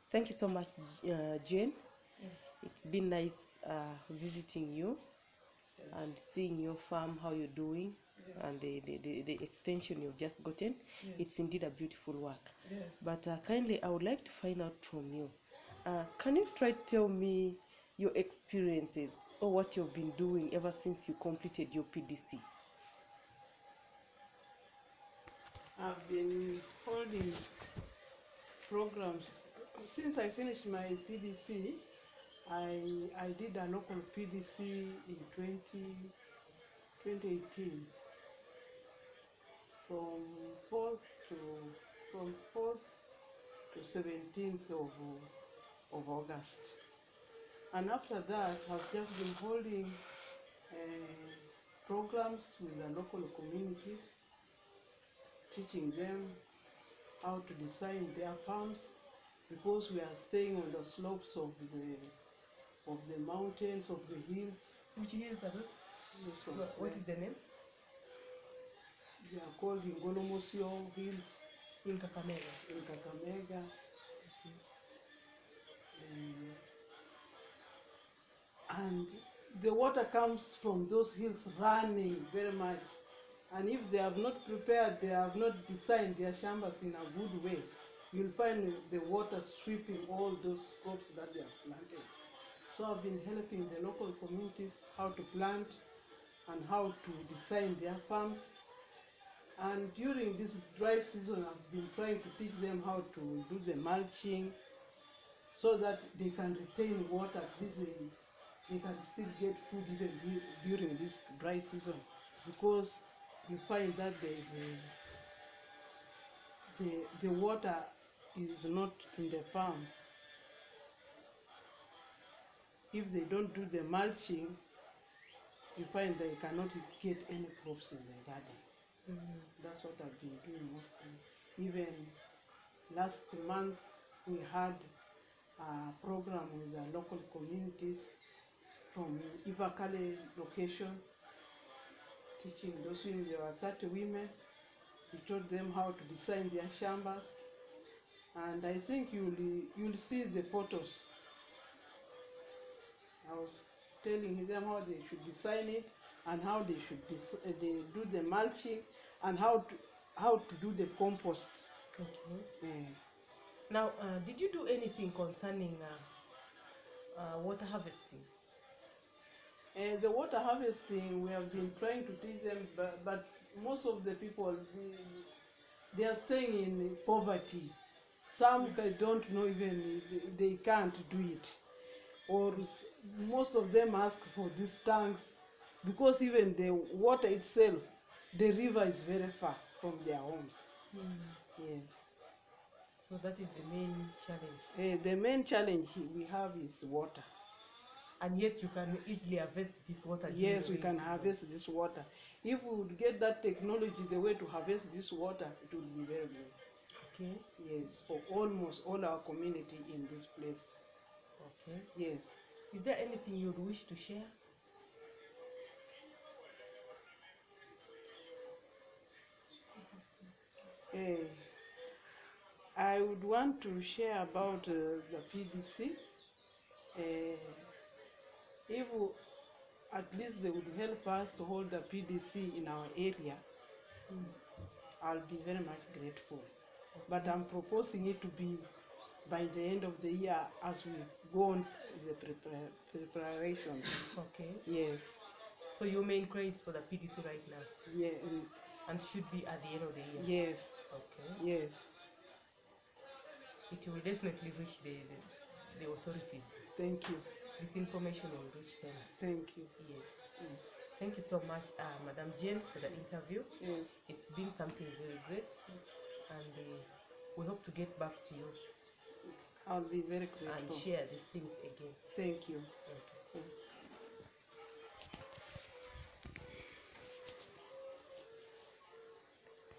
Thank you so much, Jane. It's been nice visiting you and seeing your farm, how you're doing, and the extension you've just gotten. It's indeed a beautiful work. But kindly, I would like to find out from you. Can you try to tell me your experiences or what you've been doing ever since you completed your PDC? I've been holding programs. Since I finished my PDC, I did a local PDC in 2018 from 4th to from 4th to 17th of August. And after that, I've just been holding programs with the local communities, teaching them how to design their farms, because we are staying on the slopes of the mountains, of the hills. Which hills are those? What is the name? They are called Ingolomosio Hills In Kakamega. in Kakamega. And the water comes from those hills running very much. And if they have not prepared, they have not designed their shambas in a good way, you'll find the water sweeping all those crops that they have planted. So I've been helping the local communities how to plant and how to design their farms. And during this dry season, I've been trying to teach them how to do the mulching so that they can retain water. At least they can still get food even during this dry season, because you find that the water is not in the farm. If they don't do the mulching, you find they cannot get any crops in the garden. That's what I've been doing mostly. Even last month, we had a program with the local communities from Ivakale location, teaching those women. There were 30 women. We taught them how to design their shambas. And I think you'll see the photos. I was telling them how they should design it and how they should they do the mulching and how to do the compost. Okay. Now, did you do anything concerning water harvesting? The water harvesting, we have been trying to teach them, but most of the people, they are staying in poverty. Some don't know even they can't do it. Or most of them ask for these tanks, because even the water itself, the river is very far from their homes. Yes. So that is the main challenge. The main challenge we have is water. And yet you can easily harvest this water. Yes, we can harvest this water. If we would get that technology, the way to harvest this water, it would be very good. Okay. Yes, for almost all our community in this place. Okay. Yes. Is there anything you'd wish to share? I would want to share about the PDC. If at least they would help us to hold the PDC in our area, I'll be very much grateful. But I'm proposing it to be by the end of the year as we go on with the preparations. Okay. Yes. So your main craze for the PDC right now? Yeah. And should be at the end of the year? Yes. Okay. Yes. It will definitely reach the authorities. Thank you. This information will reach them. Thank you. Yes. Thank you so much, Madam Jane, for the interview. Yes. It's been something very great, and we hope to get back to you. I'll be very grateful. And share these things again. Thank you. Okay.